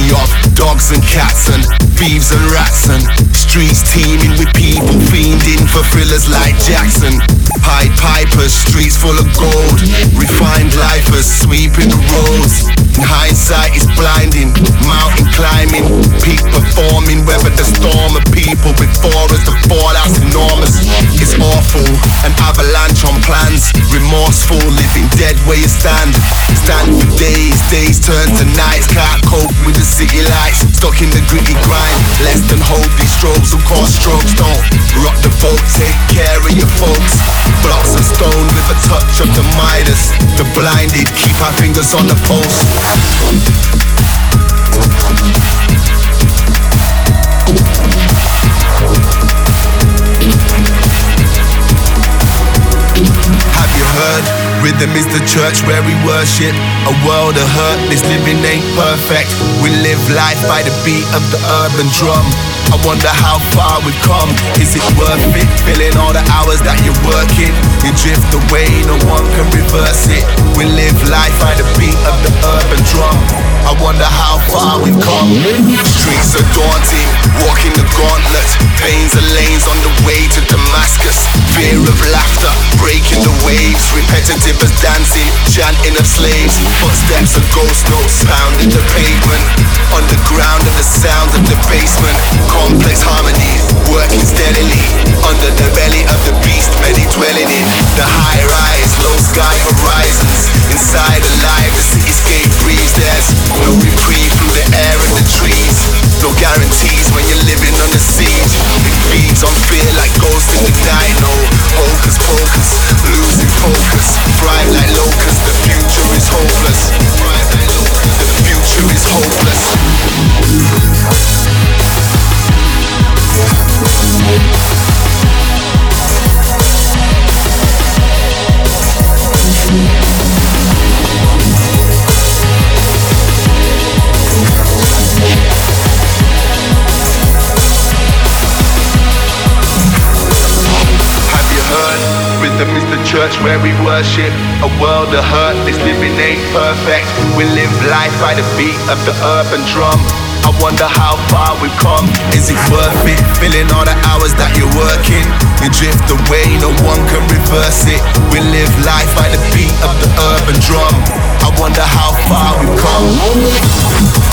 city of dogs and cats and thieves and rats, and streets teeming with people fiending for thrillers like Jackson. Pied Pipers, streets full of gold, refined lifers sweeping the roads. In hindsight it's blinding, mountain climbing, peak performing, weather the storm of people before us. The fallout's enormous, it's awful, an avalanche on plans. Remorseful, living dead where you stand. Stand for days, days turn to nights. Can't cope with the city lights, stuck in the gritty grind. Less than hope, these strokes will cause strokes. Don't rock the boat, take care of your folks. Blocks of stone with a touch of the Midas. The blinded, keep our fingers on the pulse. Have you heard? Rhythm is the church where we worship. A world of hurt, this living ain't perfect. We live life by the beat of the urban drum. I wonder how far we've come. Is it worth it? Filling all the hours that you're working. You drift away, no one can reverse it. We live life by the beat of the urban drum. I wonder how far we've come. Streets are daunting, walking the gauntlet. Veins and lanes on the way to Damascus. Fear of laughter, breaking the waves. Repetitive as dancing, chanting of slaves. Footsteps of ghost notes pounding the pavement. Underground and the sound of the basement. Complex harmonies, working steadily. Under the belly of the beast, many dwelling in. The high rise, low sky horizons. Inside alive, the cityscape breathes. There's no reprieve through the air and the trees. No guarantees when you're living on the siege. It feeds on fear like ghosts in the night. No hocus pocus, losing focus. Thrive like locusts, the future is hopeless. The future is hopeless. Rhythm is the church where we worship. A world of hurt, this living ain't perfect. We live life by the beat of the urban drum. I wonder how far we've come. Is it worth it? Filling all the hours that you're working. You drift away, no one can reverse it. We live life by the beat of the urban drum. I wonder how far we've come.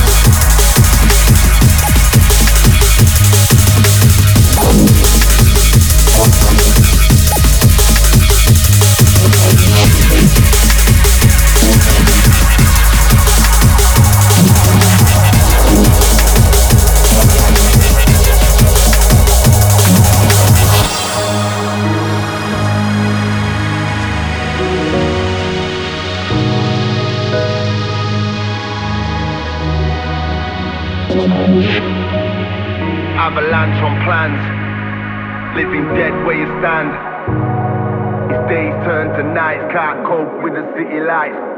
Avalanche on plans, living dead where you stand. These days turn to nights, can't cope with the city lights.